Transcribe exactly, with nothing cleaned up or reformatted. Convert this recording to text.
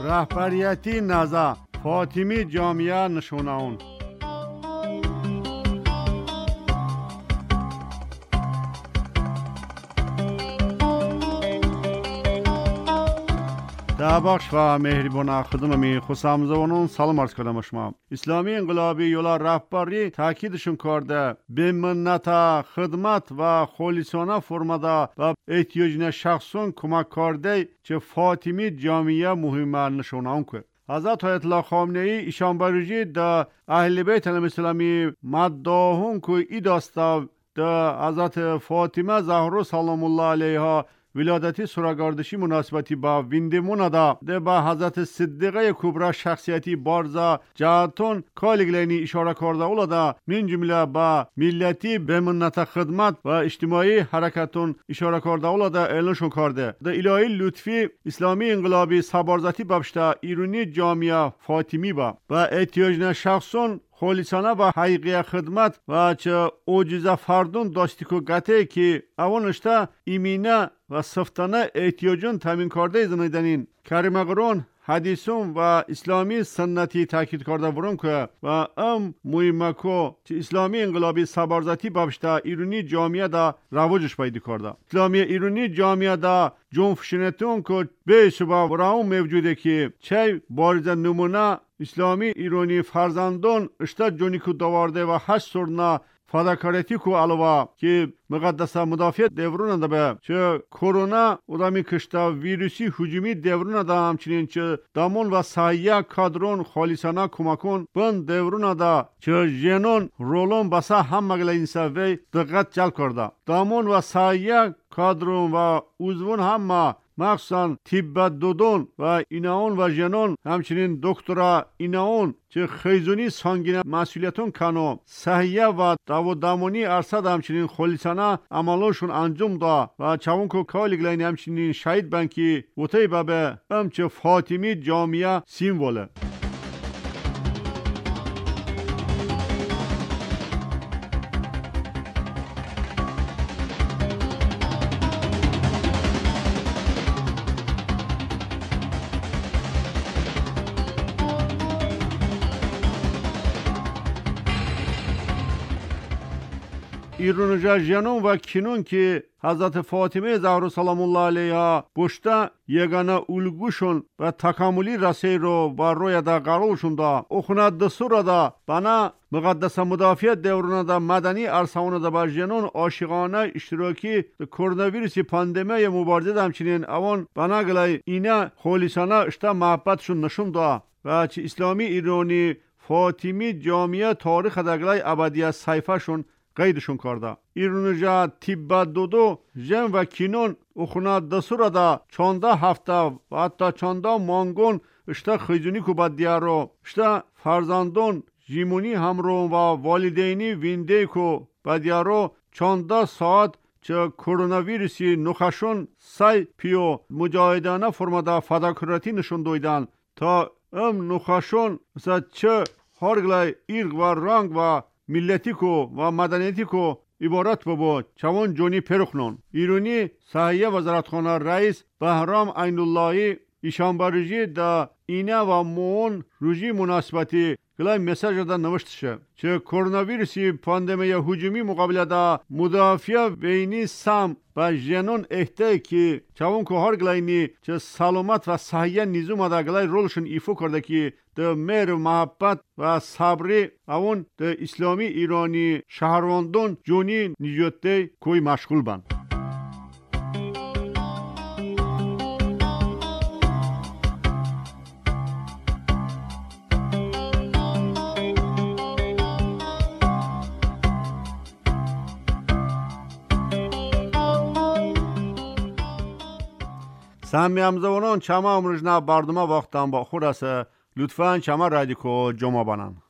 رهبریتی نزا فاطمی جامعه نشوناون در بخش و مهربان خدمت می خوشامزونون سلام عرض کردم شما. اسلامی انقلابی یولا رهبری تاکیدشون کرده به منت خدمت و خالصانه فرماده و احتیاج شخصون کمک کرده که فاطمی جامعه مهمه نشوناون که حضرت آیت الله خامنه ای ایشان بروجی در اهل بیت الاسلامی مداحون که ای داستا در حضرت فاطمه زهرا سلام الله علیها ولادتی سراگردشی مناسبتی با ویندمون دا ده با حضرت صدیقه کبرا شخصیتی بارزا جهتون کالگلینی اشاره کرده اولادا من جمله با ملتی به منت خدمت و اجتماعی حرکتون اشاره کرده اولادا اعلانشون کرده ده الهی لطفی اسلامی انقلابی سبارزتی بابشتا ایرانی جامعه فاطمی با و احتیاج شخصون خالصانه و حقیقی خدمت و چه اوجزه فردون داشتی که گته که اونشتا ایمینه و صفتانه احتیاجون تامین کرده زنیدنین کریم قرآن حدیثون و اسلامی سنتی تاکید کرده برون که و ام مهمکو چه اسلامی انقلابی سبارزتی بابشتا ایرانی جامعه دا رواجش پیدا کرده اسلامی ایرانی جامعه دا جنفشنتون که به شبه براون موجوده که چه بارز نمونه اسلامی ایرانی فرزندان اشتا جونی که دوارده و هشت سرنا فداکارتی کو علاوه که مقدسه مدافع دورون ده به چه کرونا ادامی کشتا ویروسی هجومی دورون ده همچنین چه دامون و سایه کادرون خالصانه کمکون بند دورون ده چه جنون رولون بسا هم مگل اینسا وی دقت جل کرده دامون و سایه کادرون و اوزون هم مخصوصا طب دودون و ایناون و جنون همچنین دکترا ایناون چه خیزونی سانگین مسئولیتون کنو صحیح و دو دامونی ارصد همچنین خالصانه عملوشون انجام دا و چون که کالگلین همچنین شهید بنکی وطی بابه همچه فاطمی جامعه سیموله ایرونجا جنون و کنون که حضرت فاطمه زهرا سلام الله علیها بشته یگانه الگوشون و تکاملی رسی رو با روی دا قرارشون دا اخونه دستور دا بنا مقدس مدافع دورونه دا مدنی ارساونه دا با جنون عاشقانه اشتراکی کرونا ویروسی پاندمی مبارزه دا همچنین اون بنا گلای اینه خالصانه اشتا محبتشون نشون دا و چه اسلامی ایرانی فاطمی جامعه تاریخ دا گلای ابدیت صحیفهشون قیدشون کرده ایرونجا طب دودو جن و کینون اخونا دسورا دا چانده هفته و حتی چانده مانگون اشتا خیزونی که با دیارو اشتا فرزندون جیمونی همرون و والدینی وینده که با دیارو چانده ساعت چه کرونا ویروسی نخشون سای پیو مجاهدانه فرماده فداکارتی نشون دویدن تا ام نخشون مثلا چه هرگلای ایرگ و رنگ و ملتی کو و مدنیتی کو عبارت بود چون جونی پرخنون ایرانی صحیح وزارتخانه رئیس بهرام عین اللهی ایشان بروجی دا اینه و مون روزی مناسبتی گلای مساج دا نوشتشه چه کرونا ویروسی پاندمی هجومی مقابله دا مدافع بینی سم و جنون احتیاج که چون که هر گلاینی چه سلامت و صحیح نیزوم دا گلای رولشون ایفو کرده که ده مهر و محبت و صبری اون ده اسلامی ایرانی شهروندان جونی نجاته کوی مشغول بند. سمی همزوانان چما امروز نه بردمه وقتم با خود است لطفاً چما رادیکو جمع بانن